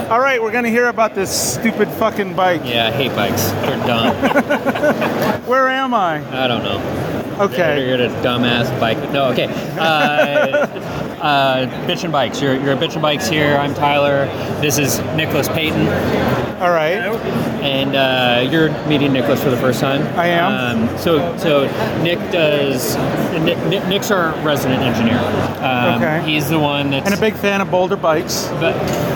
All right, we're going to hear about this stupid fucking bike. Yeah, I hate bikes. They're dumb. Where am I? I don't know. Okay. You're a dumbass bike. No, okay. Bitchin' Bikes. You're at Bitchin' Bikes here. I'm Tyler. This is Nicholas Payton. All right. And you're meeting Nicholas for the first time. I am. So Nick's our resident engineer. Okay. He's the one that's... And a big fan of Boulder bikes. But,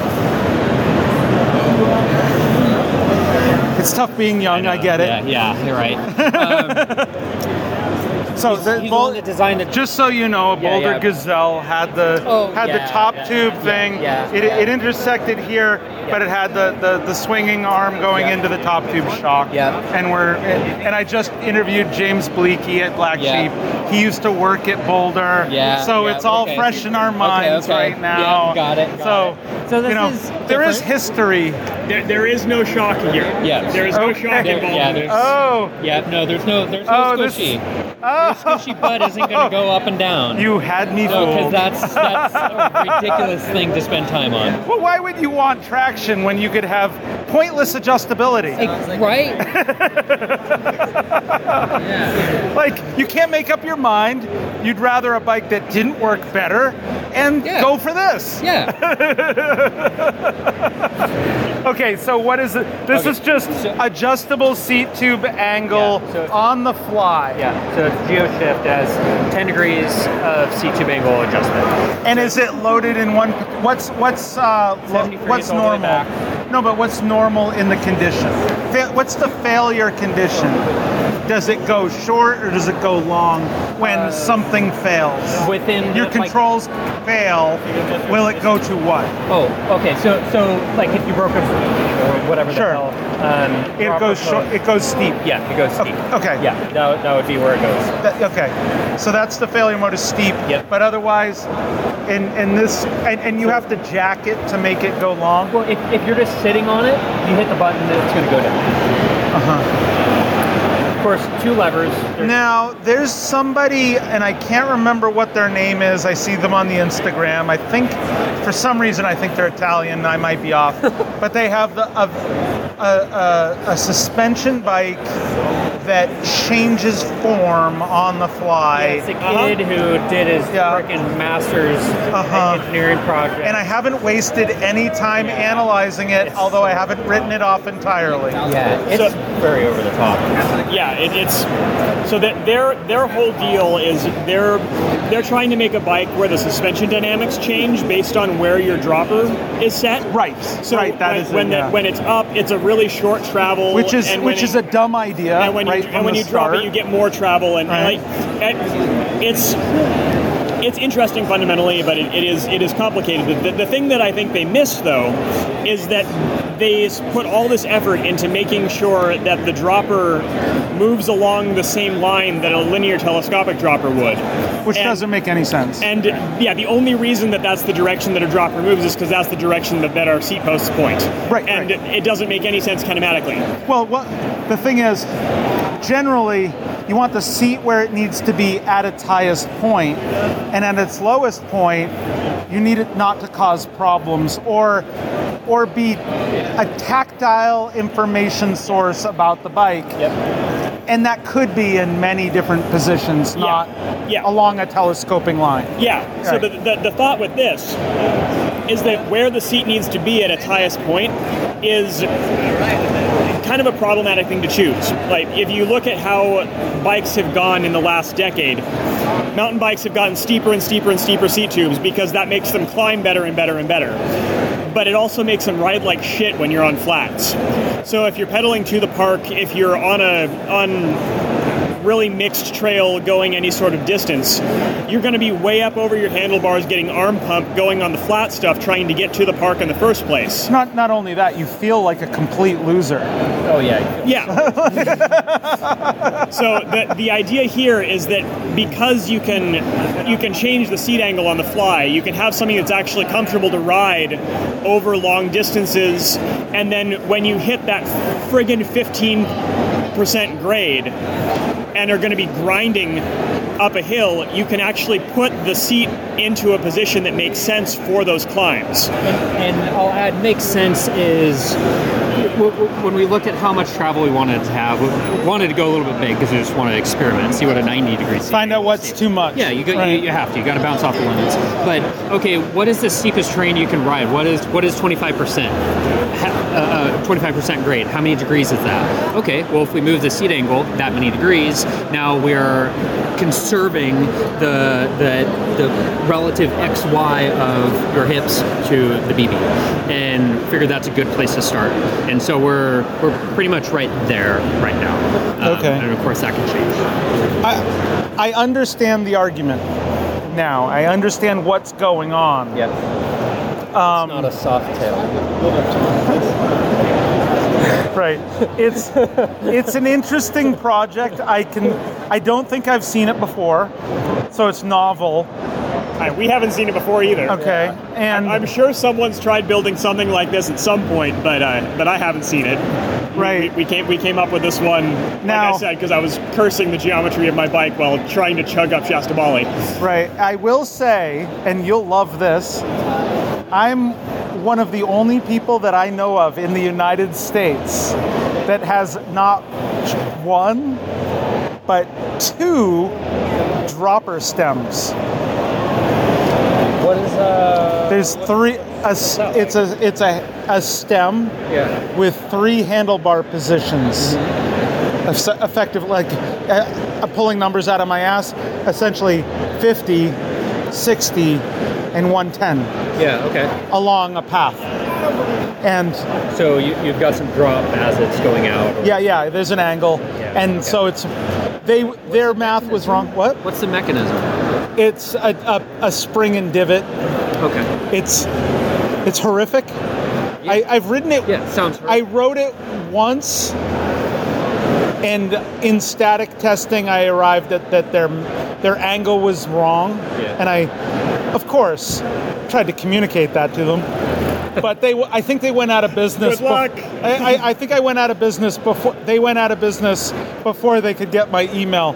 it's tough being young, I get it. Yeah, you're right. So he's the one that designed it. Just so you know, a Boulder Gazelle had the top tube thing. It intersected here, but it had the swinging arm going into the top tube shock. Yeah. And I just interviewed James Bleaky at Black Sheep. He used to work at Boulder. Yeah. So it's all fresh in our minds right now. Yeah, got it. So this is there is history. There is no shock here. Yeah. There is no shock involved. There's no squishy. The squishy butt isn't going to go up and down. You had me fooled. Because that's a ridiculous thing to spend time on. Well, why would you want traction when you could have pointless adjustability? Right? Like, you can't make up your mind. You'd rather a bike that didn't work better and go for this. Yeah. Okay, so what is it? This is just adjustable seat tube angle on the fly. Yeah, so it's GeoShift as 10 degrees of seat tube angle adjustment. And is it loaded in one? What's normal? No, but what's normal in the condition? What's the failure condition? Does it go short or does it go long when something fails? Within your controls fail, will it go to what? Oh, okay. So like if you broke a or whatever the hell. It goes short. It goes steep. Yeah, it goes steep. Okay. Yeah, that would be where it goes. Okay. So that's the failure mode is steep. Yep. But otherwise, in this, and you have to jack it to make it go long. Well, if you're just sitting on it, you hit the button and it's going to go down. Of course, 2 levers. Now, there's somebody, and I can't remember what their name is. I see them on the Instagram. I think, for some reason, I think they're Italian. I might be off. But they have a suspension bike that changes form on the fly. Yeah, it's a kid who did his freaking master's engineering project. And I haven't wasted any time analyzing it, although I haven't written it off entirely. Yeah, it's very over the top. Yeah, it's so that their whole deal is they're trying to make a bike where the suspension dynamics change based on where your dropper is set. Right. So when it's up, it's a really short travel, which is a dumb idea. And when you drop it, you get more travel, and it's interesting fundamentally, but it is complicated. The thing that I think they missed, though, is that they put all this effort into making sure that the dropper moves along the same line that a linear telescopic dropper would. Which doesn't make any sense. And the only reason that that's the direction that a dropper moves is because that's the direction that our seat posts point. Right. And it doesn't make any sense kinematically. Well, the thing is, generally, you want the seat where it needs to be at its highest point, and at its lowest point, you need it not to cause problems or be a tactile information source about the bike. Yep. And that could be in many different positions, not along a telescoping line. Yeah. So the thought with this is that where the seat needs to be at its highest point is kind of a problematic thing to choose. Like, if you look at how bikes have gone in the last decade, mountain bikes have gotten steeper and steeper and steeper seat tubes because that makes them climb better and better and better. But it also makes them ride like shit when you're on flats. So if you're pedaling to the park, if you're on really mixed trail going any sort of distance, you're going to be way up over your handlebars getting arm pump going on the flat stuff trying to get to the park in the first place. Not only that, you feel like a complete loser. Oh yeah. Yeah. So the idea here is that because you can change the seat angle on the fly, you can have something that's actually comfortable to ride over long distances, and then when you hit that friggin' 15% grade and are going to be grinding up a hill, you can actually put the seat into a position that makes sense for those climbs. And I'll add, makes sense is when we looked at how much travel we wanted to have, we wanted to go a little bit big because we just wanted to experiment, see what a 90-degree seat. Find out what's too much. Yeah, you have to. You got to bounce off the limits. But okay, what is the steepest terrain you can ride? What is 25%? 25% grade. How many degrees is that? Okay, well, if we move the seat angle that many degrees, now we're conserving the relative XY of your hips to the BB, and figured that's a good place to start. And so we're pretty much right there right now. Okay. And of course that can change. I understand the argument now. I understand what's going on. Yeah. It's not a soft tail. Right. It's an interesting project. I don't think I've seen it before, so it's novel. We haven't seen it before either. Okay. And I'm sure someone's tried building something like this at some point, but I haven't seen it. Right. We came up with this one, now, like I said, because I was cursing the geometry of my bike while trying to chug up Shasta Bali. Right. I will say, and you'll love this, I'm one of the only people that I know of in the United States that has not one, but two dropper stems. What is There's three. It's a stem with three handlebar positions. Effective, like I'm pulling numbers out of my ass. Essentially, 50, 60, and 110. Yeah. Okay. Along a path. And so you've got some drop as it's going out. Yeah. There's an angle, so it's their math was wrong. What? What's the mechanism? It's a spring and divot. Okay. It's horrific. Yeah. I've ridden it. Yeah, sounds horrific. I rode it once, and in static testing, I arrived at that their angle was wrong, and I, of course, tried to communicate that to them. But I think they went out of business. Good luck. I think I went out of business before they went out of business before they could get my email.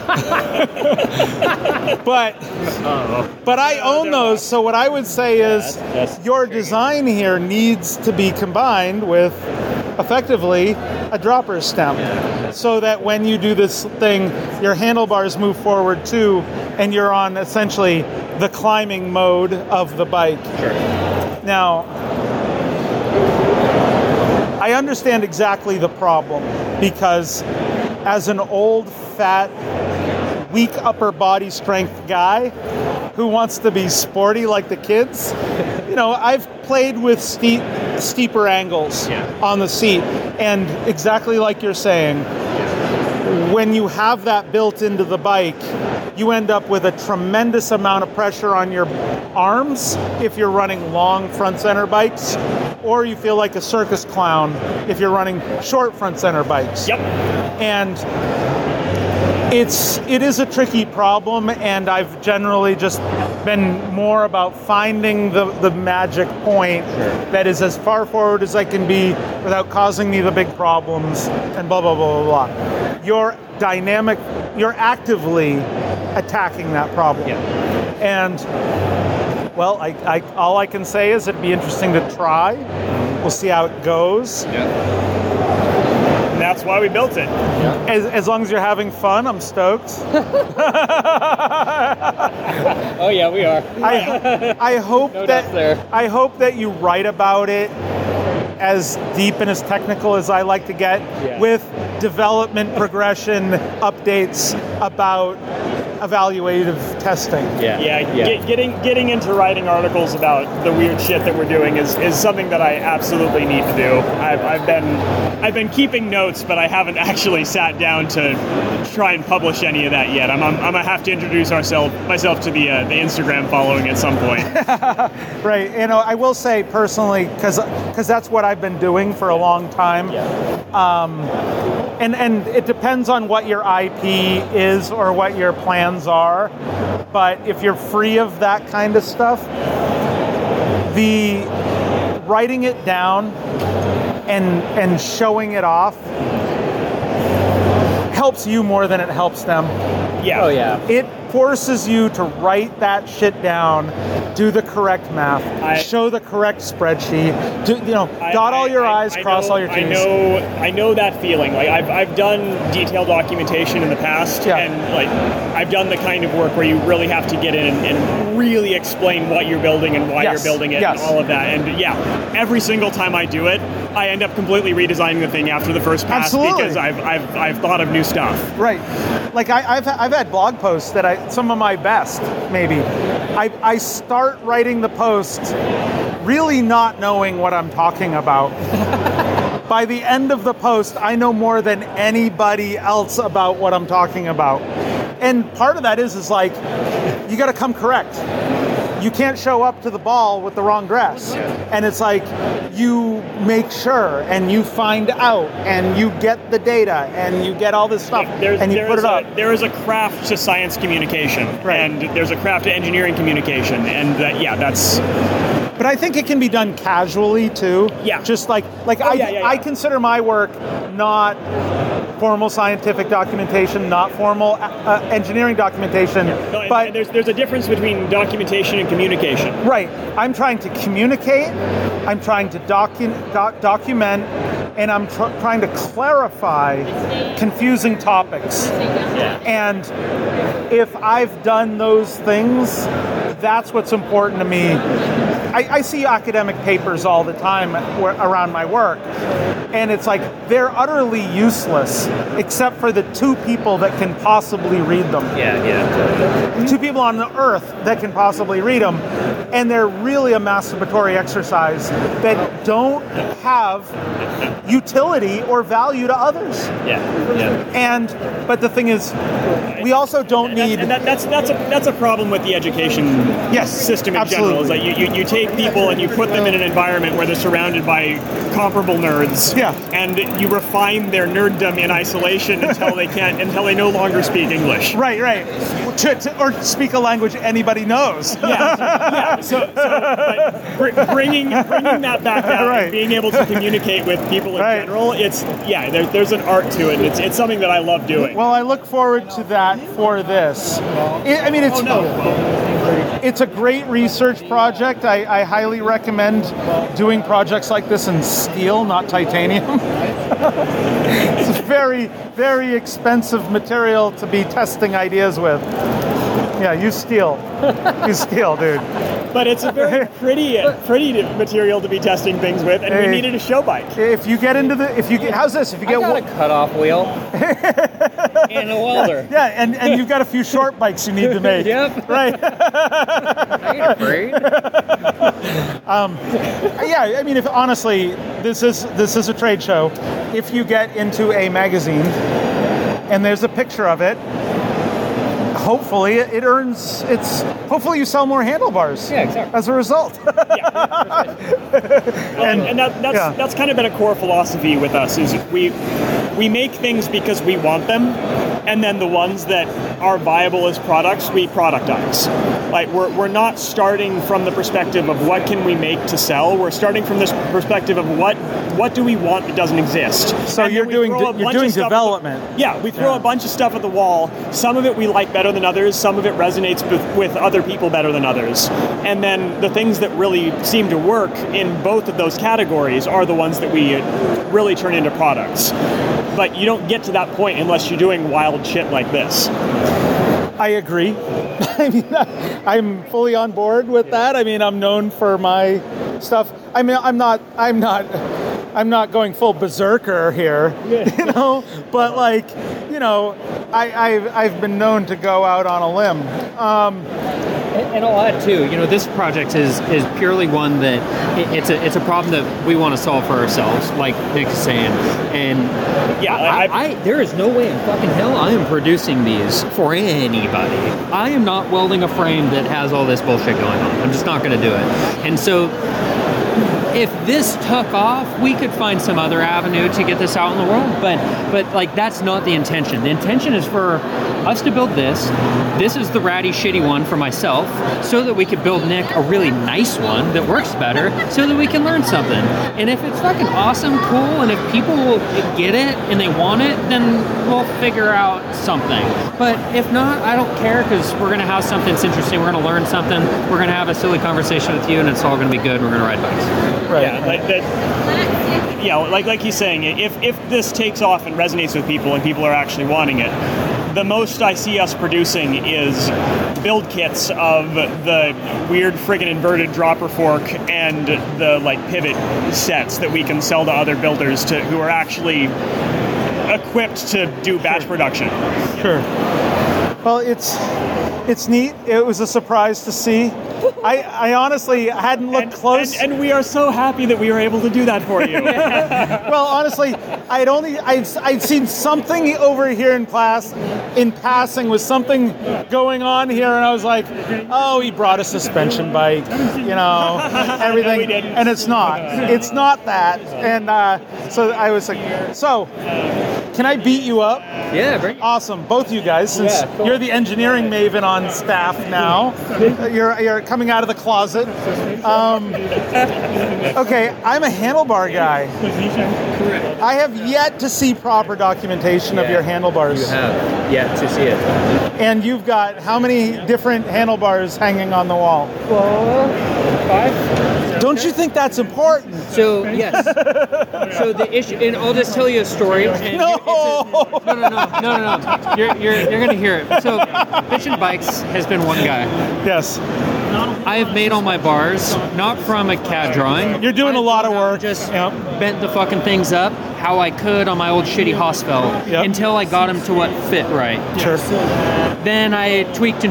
But I own those. So what I would say is your design here needs to be combined with effectively a dropper stem, so that when you do this thing, your handlebars move forward too, and you're on essentially the climbing mode of the bike. Sure. Now, I understand exactly the problem, because as an old, fat, weak upper body strength guy who wants to be sporty like the kids, I've played with steeper angles on the seat, and exactly like you're saying, when you have that built into the bike, you end up with a tremendous amount of pressure on your arms if you're running long front center bikes, or you feel like a circus clown if you're running short front center bikes. Yep. And it is a tricky problem, and I've generally just been more about finding the magic point that is as far forward as I can be without causing me the big problems, and blah, blah, blah, blah, blah. You're actively attacking that problem. Yeah. And, well, I all I can say is it'd be interesting to try. We'll see how it goes. Yeah. And that's why we built it. Yeah. As long as you're having fun, I'm stoked. Oh yeah, we are. I hope No doubt there. I hope that you write about it as deep and as technical as I like to get, with development progression updates about evaluative testing. Getting into writing articles about the weird shit that we're doing is something that I absolutely need to do. I've been keeping notes, but I haven't actually sat down to try and publish any of that yet. I'm gonna have to introduce myself to the Instagram following at some point. Right. I will say personally, because that's what I've been doing for a long time. And it depends on what your IP is or what your plans are. But if you're free of that kind of stuff, the writing it down and showing it off helps you more than it helps them. Yeah. Oh yeah. It forces you to write that shit down, do the correct math, show the correct spreadsheet, dot all your I's, cross all your T's. I know that feeling. Like I've done detailed documentation in the past, and like I've done the kind of work where you really have to get in and really explain what you're building and why you're building it and all of that. And every single time I do it, I end up completely redesigning the thing after the first pass because I've thought of new stuff. Right. Like I've had blog posts that some of my best, maybe. I start writing the post really not knowing what I'm talking about. By the end of the post, I know more than anybody else about what I'm talking about. And part of that is like, you got to come correct. You can't show up to the ball with the wrong dress. And it's like, you make sure and you find out and you get the data and you get all this stuff and you put it up. There is a craft to science communication, and there's a craft to engineering communication, and that's... But I think it can be done casually too. Yeah. Just I consider my work not formal scientific documentation, not formal engineering documentation. No, but there's a difference between documentation and communication. Right. I'm trying to communicate. I'm trying to document, and I'm trying to clarify confusing topics. And if I've done those things, that's what's important to me. I see academic papers all the time around my work, and it's like they're utterly useless except for the two people that can possibly read them. Yeah. Two people on the earth that can possibly read them, and they're really a masturbatory exercise that don't have utility or value to others. But the thing is, we also don't need. And that's a problem with the education system in general. Is like you take people and you put them in an environment where they're surrounded by comparable nerds. And you refine their nerddom in isolation until they no longer speak English. Right. Or speak a language anybody knows. So bringing that back out and being able to communicate with people in general, there's an art to it, and it's something that I love doing. Well, I look forward to that for this. It's a great research project. I highly recommend doing projects like this in steel, not titanium. It's a very, very expensive material to be testing ideas with. Yeah, use steel. Use steel, dude. But it's a very pretty material to be testing things with, and we needed a show bike. If you get into how's this? If you get a cutoff wheel and a welder. And you've got a few short bikes you need to make. Yep. Right. I ain't afraid. If honestly, this is a trade show. If you get into a magazine and there's a picture of it, hopefully it earns its. Hopefully you sell more handlebars. Yeah, exactly. As a result. That's kind of been a core philosophy with us. Is we make things because we want them, and then the ones that are viable as products, we productize. Like we're not starting from the perspective of what can we make to sell. We're starting from this perspective of what do we want that doesn't exist. So you're doing development. We throw a bunch of stuff at the wall. Some of it we like better than others. Some of it resonates with other people better than others. And then the things that really seem to work in both of those categories are the ones that we really turn into products. But you don't get to that point unless you're doing wild shit like this. I agree. I'm fully on board with that. I'm known for my stuff. I'm not going full berserker here, but I've been known to go out on a limb. And I'll add too, this project is purely one that it's a problem that we want to solve for ourselves, like Nick is saying. And there is no way in fucking hell I am producing these for anybody. I am not welding a frame that has all this bullshit going on. I'm just not going to do it. And so if this took off, we could find some other avenue to get this out in the world. But like that's not the intention. The intention is for us to build this. This is the ratty shitty one for myself, so that we could build Nick a really nice one that works better, so that we can learn something. And if it's fucking awesome, cool, and if people will get it and they want it, then we'll figure out something. But if not, I don't care, because we're going to have something that's interesting. We're going to learn something. We're going to have a silly conversation with you, and it's all going to be good. We're going to ride bikes. Right. Yeah, like that. Yeah, like he's saying, if this takes off and resonates with people and people are actually wanting it, the most I see us producing is build kits of the weird friggin' inverted dropper fork and the like pivot sets that we can sell to other builders who are actually equipped to do batch production. Sure. Well, it's neat. It was a surprise to see. I honestly hadn't looked close. And we are so happy that we were able to do that for you. Well, honestly, I'd seen something over here in class, in passing, with something going on here, and I was like, oh, he brought a suspension bike, everything. No, we didn't. And it's not that. And so I was like, so can I beat you up? Yeah, bring it. Awesome, both you guys, since Yeah, cool. you're the engineering maven on staff now. You're coming out of the closet. Okay, I'm a handlebar guy. Correct. I have yet to see proper documentation of your handlebars. You have yet to see it. And you've got how many different handlebars hanging on the wall? 5. Don't you think that's important? So yes. So the issue, and I'll just tell you a story. And No! No. You're gonna hear it. So, Bitchin' Bikes has been one guy. Yes. I have made all my bars not from a CAD drawing. You're doing a lot of work. Just Yep. bent the fucking things up how I could on my old shitty Hosfeld until I got them to what fit right. Sure. Then I tweaked,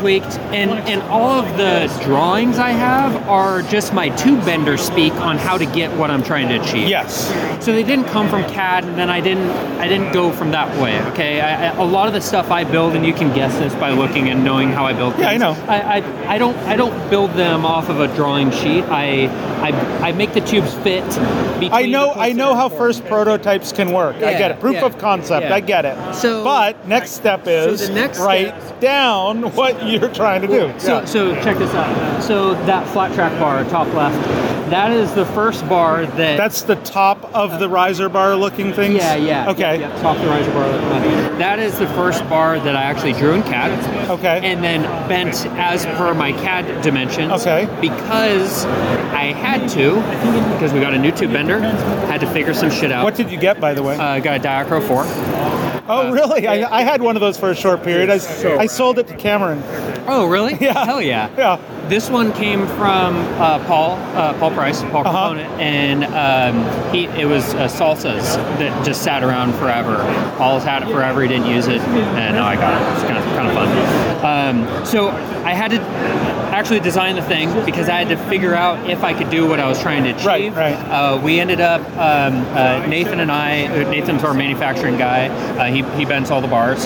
and all of the drawings I have are just my tube bender speak on how to get what I'm trying to achieve. Yes. So they didn't come from CAD, and then I didn't go from that way. Okay, a lot of the stuff I build, and you can guess this by looking and knowing how I build things. Yeah, I know. I don't build them off of a drawing sheet. I make the tubes fit. I know how first prototypes can work. I get it. Proof of concept. Yeah. I get it. So- but next step is the next write down what you're trying to do. So check this out. So that flat track bar, top left, that is the first bar that... That's the top of the riser bar looking things? Yeah. Okay. Yeah, top of the riser bar. That is the first bar that I actually drew in CAD. Okay. And then bent as per my CAD dimensions. Okay. Because I had to, because we got a new tube bender, had to figure some shit out. What did you get, by the way? Got a Diacro 4. Oh, really? I had one of those for a short period. I sold it to Cameron. Oh, really? Yeah. Hell yeah. Yeah. This one came from Paul Price, Paul Capone, and it was salsas that just sat around forever. Paul's had it forever. He didn't use it, and now I got it. It's kind of fun. So I had to actually design the thing because I had to figure out if I could do what I was trying to achieve. Right. We ended up Nathan and I. Nathan's our manufacturing guy. He bends all the bars.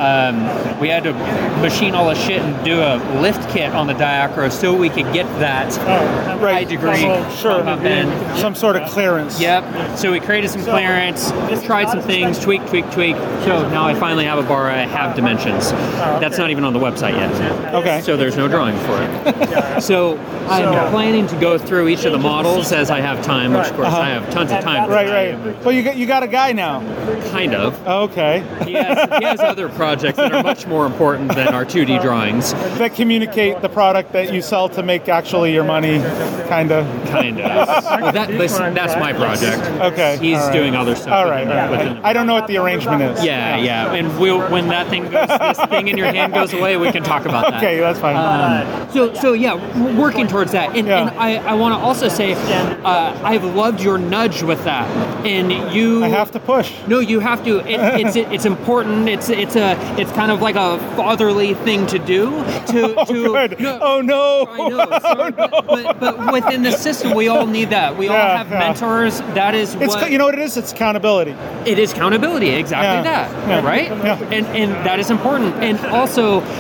We had to machine all the shit and do a lift kit on the Diacro so we could get that high degree bend. Some sort of clearance. Yep. So we created some clearance, tried some things, tweak. So now I finally have a bar. I have dimensions. That's not even on the website yet. Okay. So there's no drawing for it. So I'm planning to go through each of the models as I have time, which of course I have tons of time. Right. Well, you got a guy now. Kind of. Okay. He has other projects that are much more important than our 2D drawings. That communicate the product that you sell to make actually your money, kind of. Well, that's my project. Okay. He's doing other stuff. All right. I don't know what the arrangement is. Yeah. And when that thing goes, this thing in your hand goes away, we can talk about that. Okay, that's fine. So yeah, we're working towards that. And I want to also say, I've loved your nudge with that. And you... I have to push. No, you have to. It's important. It's kind of like a fatherly thing to do. Good. No, oh no! I know. Sorry, but within the system, we all need that. We all have mentors. That is what... You know what it is? It's accountability. It is accountability. Exactly that. Yeah. Right? Yeah. And that is important. And also,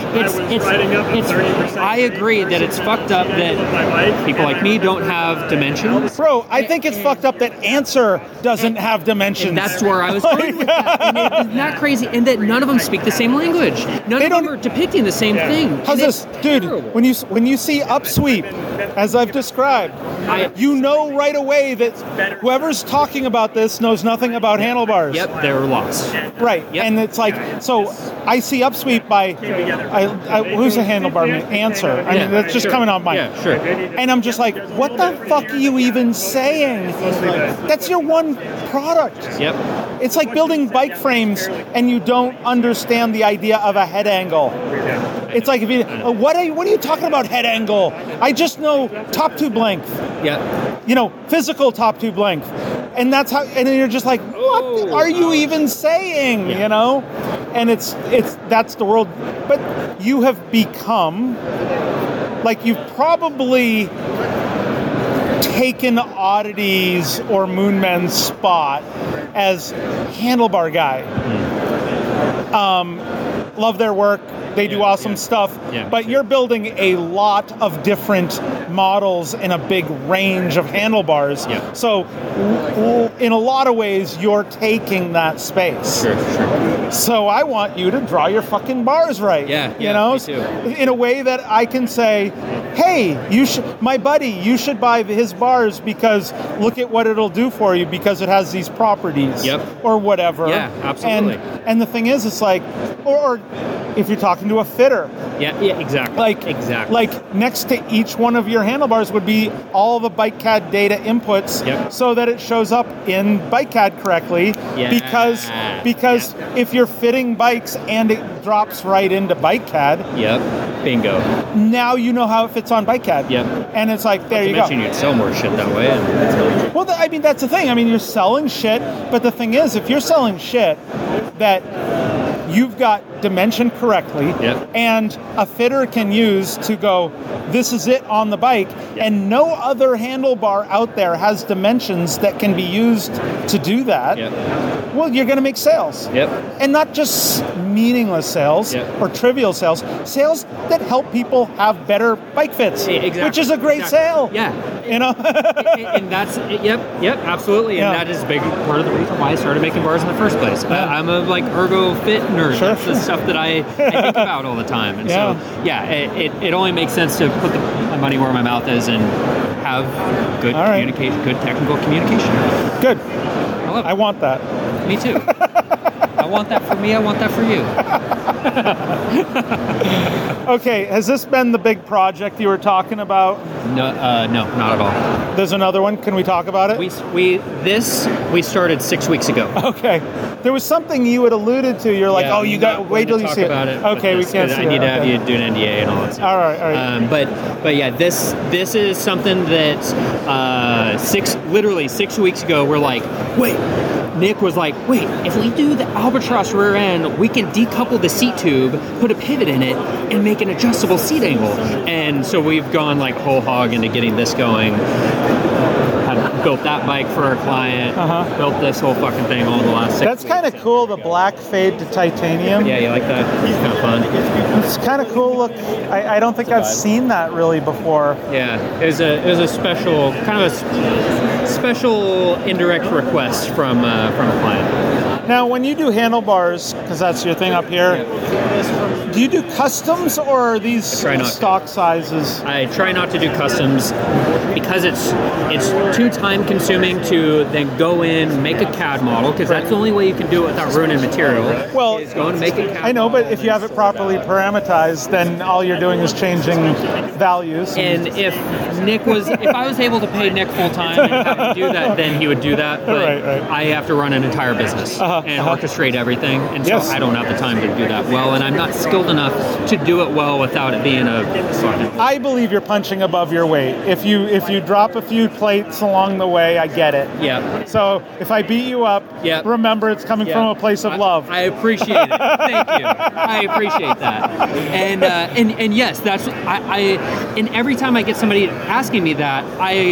I agree that it's fucked up that people like me don't have dimensions. Bro, I think it's fucked up that Answer doesn't have dimensions. And that's where I was going with that. And isn't that crazy? And that none of them speak the same language. None of them are depicting the same thing. How's this? Dude, when you see upsweep, as I've described, you know right away that whoever's talking about this knows nothing about handlebars. Yep, they're lost. Right, Yep. and it's like, so I see upsweep by, who's a handlebar name? Answer. I mean, that's just coming off my. Yeah, sure. And I'm just like, what the fuck are you even saying? That's your one product. Yep. It's like building bike frames and you don't understand the idea of a head angle. It's like, if you, what are you talking about head angle? I just know top tube length. Yep. You know, physical top tube length. And that's how, and then you're just like, what are you even saying? Yeah. You know? And it's that's the world. But you have become, like, you've probably taken Oddities or Moonmen's spot as handlebar guy. Love their work. They do awesome stuff. Yeah, but you're building a lot of different models in a big range of handlebars. Yeah. So in a lot of ways, you're taking that space. Sure. So I want you to draw your fucking bars right. Yeah, you know, me too. in a way that I can say, hey, my buddy, you should buy his bars because look at what it'll do for you because it has these properties. Yep. Or whatever. Yeah, absolutely. And the thing is, it's like, or if you're talking to a fitter. Yeah, exactly. Like next to each one of your handlebars would be all the BikeCAD data inputs, Yep. so that it shows up in BikeCAD correctly. Yeah. Because if you're fitting bikes and it drops right into BikeCAD, Yep. Bingo. now you know how it fits on BikeCAD. Yep. And it's like, there you go. Mention you'd sell more shit that way. Well, I mean, that's the thing. I mean, you're selling shit, but the thing is, if you're selling shit that you've got dimensioned correctly, Yep. and a fitter can use to go, this is it on the bike, and no other handlebar out there has dimensions that can be used to do that, Yep. well, you're going to make sales. Yep. And not just meaningless sales Yep. or trivial sales that help people have better bike fits, Exactly. which is a great sale. Yeah. You know? And that's, yep, absolutely. Yeah. And that is a big part of the reason why I started making bars in the first place. I'm a ergo fit nerd. Sure. That's the stuff that I think about all the time. And Yeah. so, it only makes sense to put my money where my mouth is and have good communication, good technical communication. Good. I love it. I want that. Me too. I want that for me. I want that for you. Okay, has this been the big project you were talking about? No, not at all. There's another one. Can we talk about it? We started 6 weeks ago. Okay. There was something you had alluded to. You're like, Yeah, oh, you got wait till you see it. About it Okay, we this, can't 'cause see it. I need to have Okay. you do an NDA and all that stuff. All right. But yeah, this is something that literally 6 weeks ago we're like, wait. Nick was like, wait, if we do the Albatross rear end, we can decouple the seat tube, put a pivot in it, and make an adjustable seat angle. And so we've gone like whole hog into getting this going. Had built that bike for our client, built this whole fucking thing all in the last 6 That's weeks. kind of cool, the black fade to titanium. Yeah, you like that? It's kind of fun. It's kind of cool look. I don't think I've seen that really before. Yeah, it was a special, kind of a special indirect request from a client. Now, when you do handlebars, because that's your thing up here, do you do customs or are these Try not to. stock sizes? I try not to do customs because it's too time consuming to then go in, make a CAD model, because that's the only way you can do it without ruining material. Well, is go and make a CAD I know, model. but if you have it properly parameterized, then all you're doing is changing values. And if I was able to pay Nick full time and have him do that, then he would do that. But Right. I have to run an entire business and orchestrate everything, and so Yes. I don't have the time to do that well, and I'm not skilled enough to do it well without it being a fucking. I believe you're punching above your weight. If you drop a few plates along the way, I get it. Yeah. So if I beat you up, Yeah. remember it's coming from a place of love. I appreciate it. Thank you. I appreciate that. And yes, that's I. And every time I get somebody asking me that,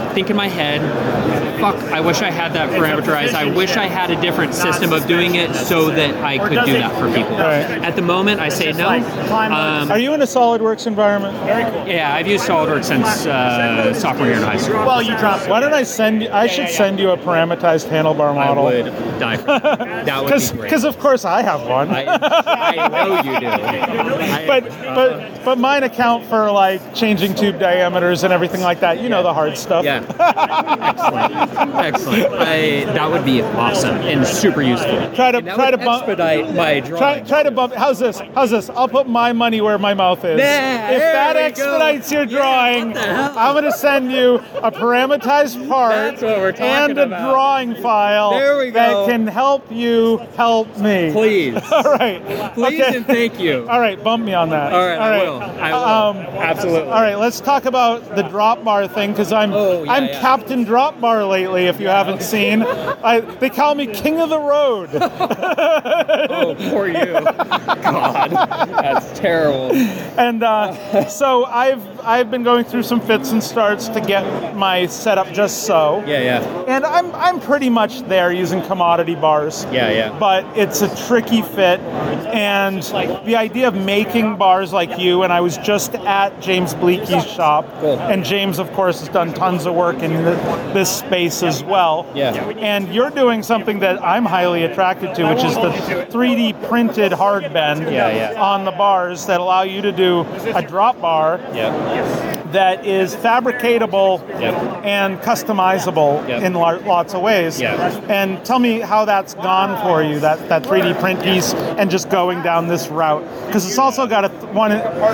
think in my head, fuck, I wish I had that parameterized. I wish I had a different system of doing it so that I could do that for people. Right. At the moment, I say no. Are you in a SolidWorks environment? Yeah, I've used SolidWorks since sophomore year in high school. Well, you dropped it. Why don't I send you? I should send you a parameterized handlebar model. I would die for that. That would be great. Because of course I have one. I know you do. But mine account for like changing tube diameters and everything like that. You know, the hard stuff. Yeah. Excellent. That would be awesome and super useful. Try to expedite my drawing. Try to bump. How's this? I'll put my money where my mouth is. If that expedites your drawing, I'm going to send you a parameterized part That's what we're talking and a about. drawing file There we go. that can help you help me. Please. All right. Please Okay. and thank you. All right, bump me on that. All right, I will. Absolutely. All right, let's talk about the drop bar thing because I'm Captain Drop Bar lately. If you haven't seen, they call me King of the Road. Oh, poor you. God, that's terrible. And so I've been going through some fits and starts to get my setup just so. Yeah. And I'm pretty much there using commodity bars. Yeah. But it's a tricky fit, and the idea of making bars like you, and I was just at James Bleakey's shop, Cool. and James, of course, has done tons of work in this space as well. Yeah. And you're doing something that I'm highly attracted to, which is the 3D printed hard bend on the bars that allow you to do a drop bar that is fabricatable and customizable in lots of ways. And tell me how that's gone for you, that 3D print piece, and just going down this route, because it's also got a 1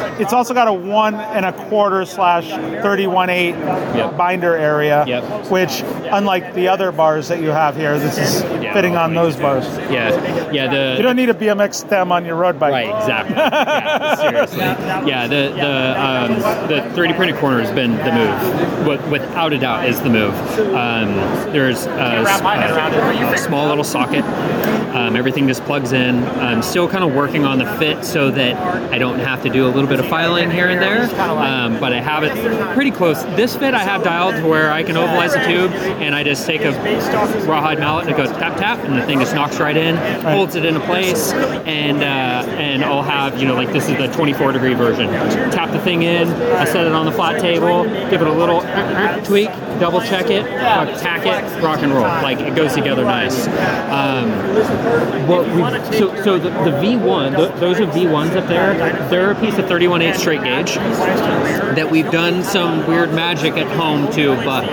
1/4/31/8 binder area, which, unlike the other bars that you have here, this is fitting on those bars. Yeah. You don't need a BMX stem on your road bike. Right, exactly. Yeah, seriously. Yeah, the 3D printed corner has been the move. Without a doubt, is the move. There's a small little socket. Everything just plugs in. I'm still kind of working on the fit so that I don't have to do a little bit of filing here and there, but I have it pretty close. This fit I have dialed to where I can ovalize the tube, and I just take a rawhide mallet and it goes tap tap, and the thing just knocks right in, holds it into place, and I'll have, like this is the 24-degree version. Tap the thing in, I set it on the flat table, give it a little tweak, double check it, tack it, rock and roll. Like it goes together nice. So the V1, those are V1s up there. They're a piece of 31/8 straight gauge that we've done some weird magic at home to, but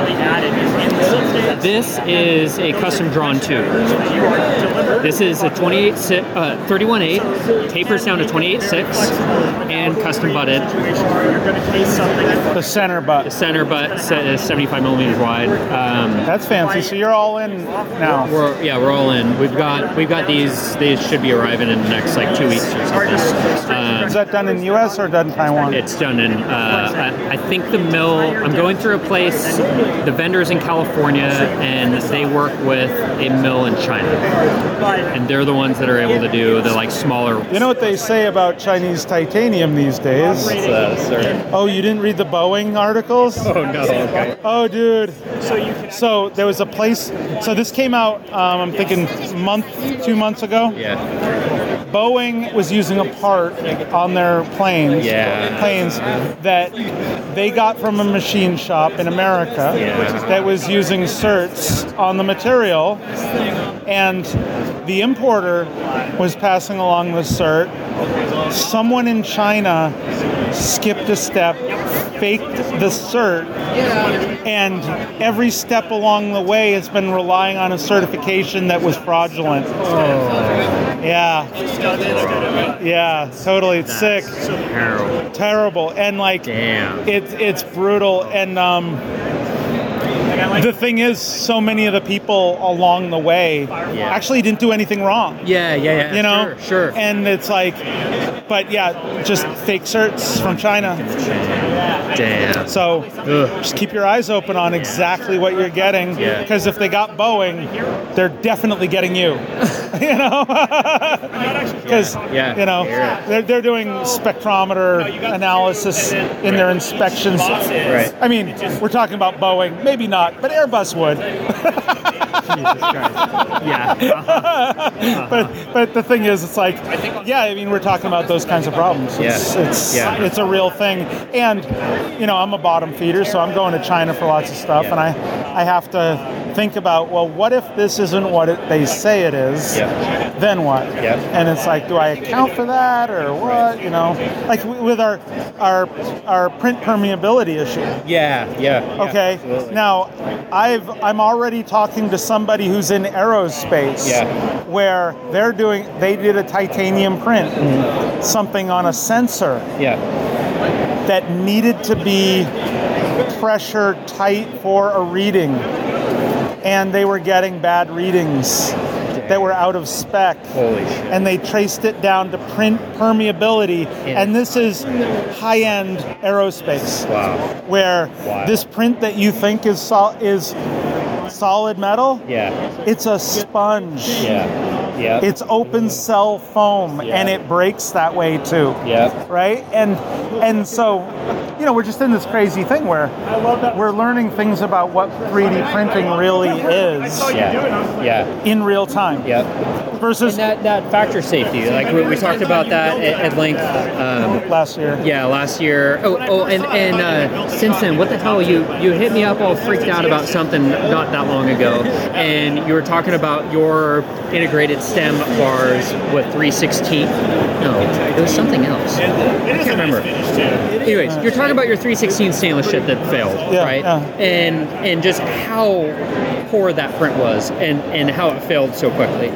this is a custom drawn tube. This is a 31/8, tapers down to 28/6, and custom butted. The center butt. The center butt is 75 millimeters wide. That's fancy. So you're all in now. We're all in. We've got these. These should be arriving in the next 2 weeks or something. Is that done in U.S. or done in Taiwan? It's done in. I think the mill. I'm going through a place. The vendor's in California, and they work with a mill in China, and they're the ones that are able to do the smaller. You know what they say about Chinese titanium these days? Sir. Oh, you didn't read the Boeing articles? Oh no. Okay. Oh, dude. So there was a place. So this came out. I'm thinking 2 months ago. Yeah. Boeing was using a part on their planes that they got from a machine shop in America that was using certs on the material, and the importer was passing along the cert. Someone in China skipped a step, faked the cert, and every step along the way has been relying on a certification that was fraudulent. Yeah, totally. It's sick. Terrible. And damn. It's brutal. And the thing is, so many of the people along the way actually didn't do anything wrong. Yeah. You know? Sure. And it's but just fake certs from China. Damn. So just keep your eyes open on exactly what you're getting, because if they got Boeing, they're definitely getting you. You know, because Yeah. you know they're doing spectrometer analysis in their inspections. Right. I mean, we're talking about Boeing, maybe not, but Airbus would. Jesus Christ. Yeah. But the thing is, it's like, yeah, I mean, we're talking about those kinds of problems. It's a real thing. And, you know, I'm a bottom feeder, so I'm going to China for lots of stuff, and I have to think about, well, what if this isn't what they say it is? Then what? And it's like, do I account for that or what? You know, like with our print permeability issue. Okay. Absolutely. Now, I'm already talking to somebody who's in aerospace, where they did a titanium print, something on a sensor that needed to be pressure tight for a reading, and they were getting bad readings that were out of spec. Holy shit. And they traced it down to print permeability, and this is high-end aerospace. Wow. Where this print that you think is solid metal, it's a sponge. It's open cell foam, and it breaks that way too. Right? And so, you know, we're just in this crazy thing where we're learning things about what 3D printing really is in real time. Versus and that factor safety, like we talked about that at length last year. Last year. And since then, what the hell? You hit me up all freaked out about something not that long ago, and you were talking about your integrated stem bars with 316. No, it was something else. I can't remember. Anyways, you're talking about your 316 stainless shit that failed, right? And just how poor that print was, and how it failed so quickly.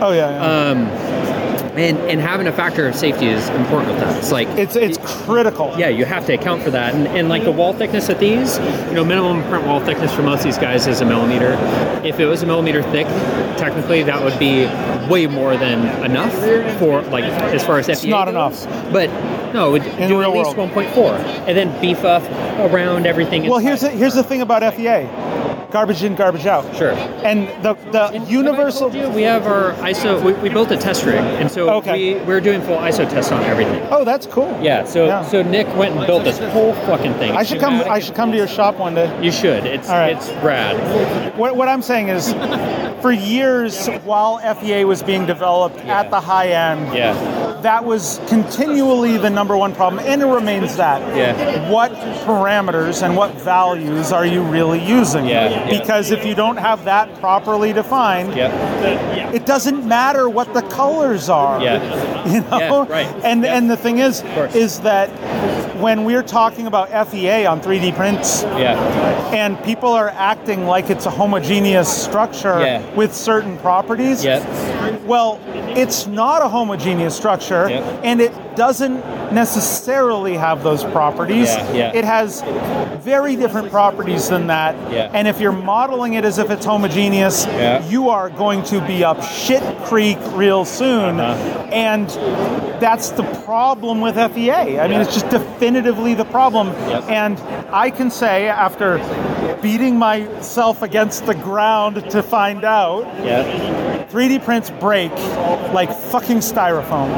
And having a factor of safety is important with that. It's like it's critical. Yeah, you have to account for that. And like the wall thickness of these, you know, minimum print wall thickness for most of these guys is 1 millimeter. If it was 1 millimeter thick, technically that would be way more than enough for, like, as far as FDA. It's not goes. enough. But no, it would do at least 1.4, and then beef up around everything. Well, here's the thing about FEA. Garbage in, garbage out. Sure. And the universal... We have our ISO... We built a test rig, and so we're doing full ISO tests on everything. Oh, that's cool. Yeah, so Nick went and built this whole fucking thing. I should come to your shop one day. You should. It's rad. What I'm saying is, for years, while FEA was being developed at the high end, that was continually the number one problem, and it remains that. What parameters and what values are you really using? Because if you don't have that properly defined, it doesn't matter what the colors are. You know? And the thing is that when we're talking about FEA on 3D prints, and people are acting like it's a homogeneous structure with certain properties, well, it's not a homogeneous structure, and it doesn't necessarily have those properties. It has very different properties than that. And if you're modeling it as if it's homogeneous, you are going to be up shit creek real soon. And that's the problem with FEA. I mean, it's just definitively the problem. And I can say, after beating myself against the ground to find out, 3D prints break like fucking styrofoam.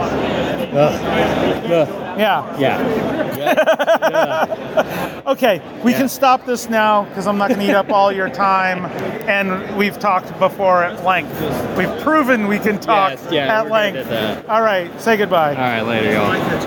Okay, we can stop this now because I'm not going to eat up all your time, and we've talked before at length. We've proven we can talk at length. All right, say goodbye. All right, later, y'all.